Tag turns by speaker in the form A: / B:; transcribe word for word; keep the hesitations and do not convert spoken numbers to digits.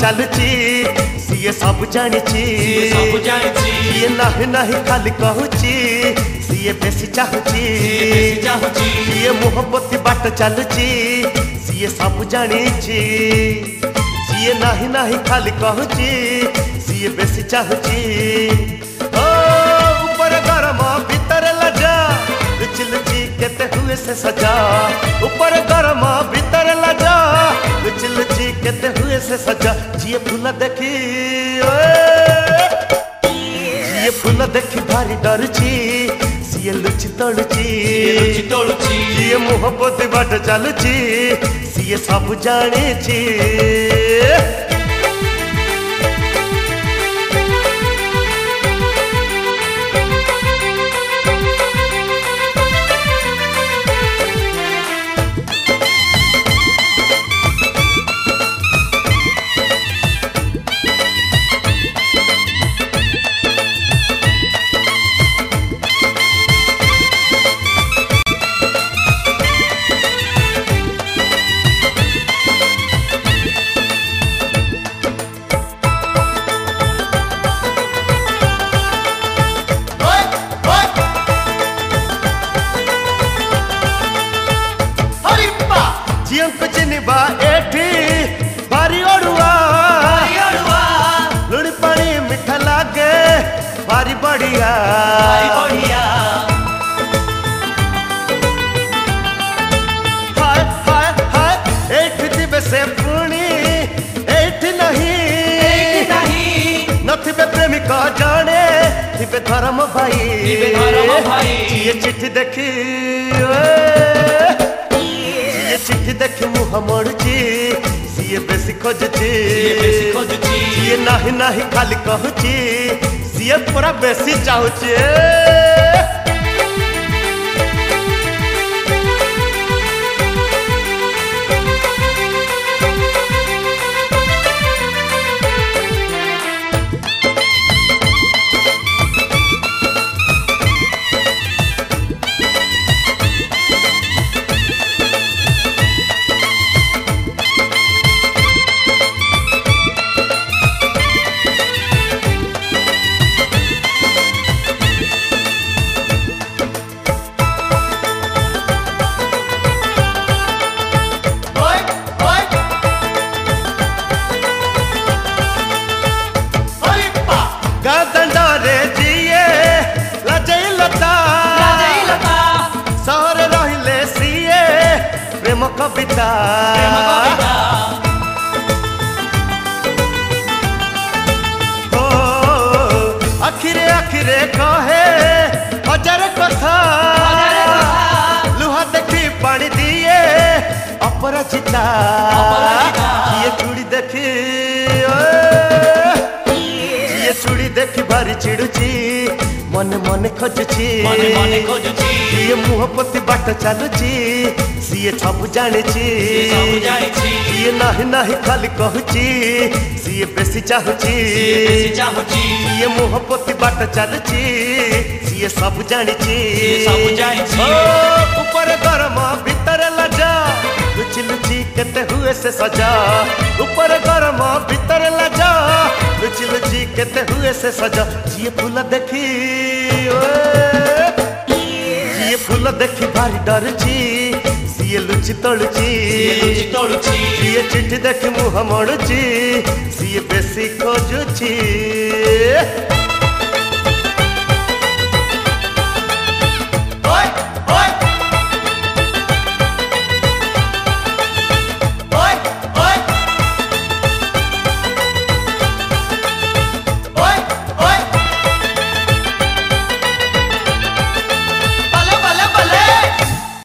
A: चलुची CA सब जानिची
B: सब जानिची
A: CA नाही नाही खाली कहूची सीए बेसी चाहूची सीए मोहब्बती बाट चलुची सीए सब जानिची सीए नाही नाही खाली कहूची सीए बेसी चाहूची ओ ऊपर गरम भीतर लजा लुची लुची केते हुए से सजा ऊपर गरम भीतर लजा लुची लुची केते हुए से सजा जिए फूल देखी जिए फूल देखी भारी डरुची सीए लुची तोड़ुची
B: लुची तोड़ुची
A: जिए मोहब्बत बाट चलुची सीए सब जानिची जियंक चिनिबा एठी भारी ओडुआ लुणी पानी मिठा लागे भारी बढ़िया हाय हाय हाय एठी दिबे से पुणी एठी नहीं नथिबे प्रेमिका जाने थिबे धर्म भाई ये चिट्ठी देखी चिट्ठी देखी मुह मोड़ुची सीए बेसी खोजुची सीए नाही नाही खाली कहूची सीए पूरा बेसी चाहूची गदंडरे जिए लजई लता सहर रहिले सीए प्रेम कविता हो आखिरे आखिरे कहे हजार कथा लुहा देखी पानी दिए अपराजिता ये चूड़ी देखी चूड़ी देखी भारी चिड़ुची मन मन खोजुची सीए मुहब्बती बाट चलुची सीए सब जानिची सीए नाही नाही खाली कहूची सीए बेसी चाहूची सीए मुहब्बती बाट चलुची सीए सब जानिची ऊपर गरम भीतर लजा लुची लुची केते हुए से सजा ऊपर गरम भीतर लजा लुची लुची केते हुए से सजा जिए फूल देखी जिए फूल देखी भारी डरुची सीए लुची तोड़ुची सीए चिट्ठी देखी मुह मोड़ुची सीए बेसी खोजुची।